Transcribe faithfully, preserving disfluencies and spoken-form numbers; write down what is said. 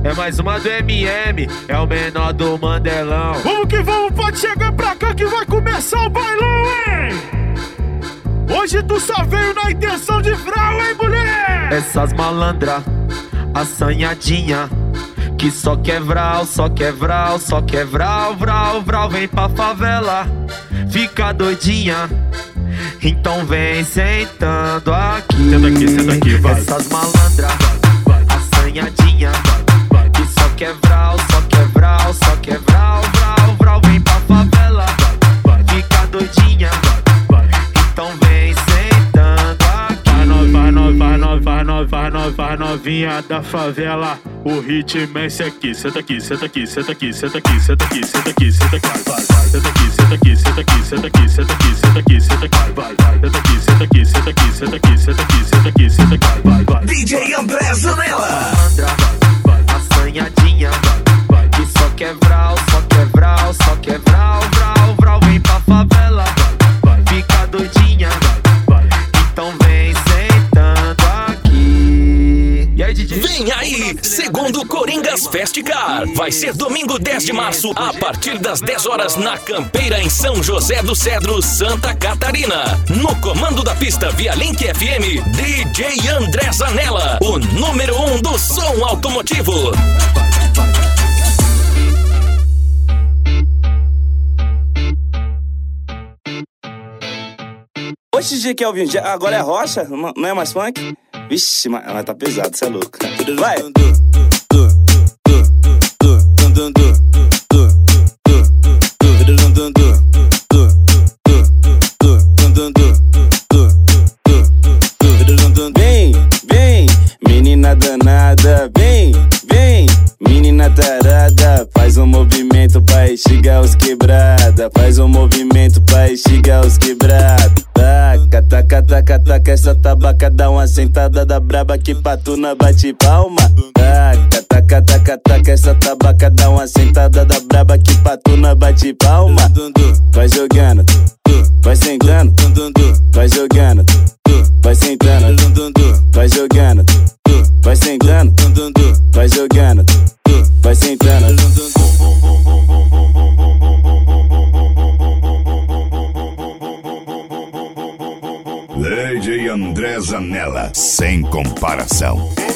É mais uma do M M, é o menor do Mandelão. Vamos que vamos, pode chegar pra cá que vai começar o bailão, hein? Hoje tu só veio na intenção de vral, hein, mulher? Essas malandra, assanhadinha, que só quer vral, só quer vral, só quer vral, vral, vral. Vem pra favela, fica doidinha, então vem sentando aqui. Senta aqui, senta aqui, vai. Essas malandra, assanhadinha, que só quer vral, só quer vral, só quer vral, vral, vral. Vem pra favela, fica doidinha, então vem sentando aqui. Vai no, vai no, vai no, vai no, vai no, vai novinha da favela. O ritmo é esse aqui. Senta aqui, senta aqui, senta aqui, senta aqui, senta aqui, senta aqui, senta aqui, vai, vai. Senta aqui, senta aqui, senta aqui, senta aqui, senta aqui, senta aqui, senta aqui, vai, vai. Senta aqui, senta aqui, senta aqui, senta aqui, senta aqui, senta aqui, senta aqui, vai, vai. D J André Zanella. Assanhadinha, que só quer vral, só quer vral, só quer vral, vral, vral. Vem pra favela, fica doidinha, então vem sentando aqui. E aí, D J? Vem aí, segundo Coringas Festcar. Vai ser domingo dez de março, a partir das dez horas, na Campeira, em São José do Cedro, Santa Catarina. No comando da pista via Link F M, D J André Zanella, o número um do som automotivo. Oxe, G Kelvin, já- agora é rocha? Não não é mais funk? Vixe, mas, mas tá pesado, cê é louco. Vai! Vem, vem, menina danada, vem, vem, menina tarada. Faz um movimento pra instigar os quebrada, faz um movimento pra instigar os quebrada. Taca, taca, taca, taca, essa tabaca dá uma sentada da braba que patuna bate palma. Taca, taca, taca, taca, essa tabaca dá uma sentada da braba que patuna bate palma. Vai jogando, vai sentando, vai jogando, vai sentando, vai jogando, vai sentando, vai jogando, vai sentando. D J André Zanella, sem comparação.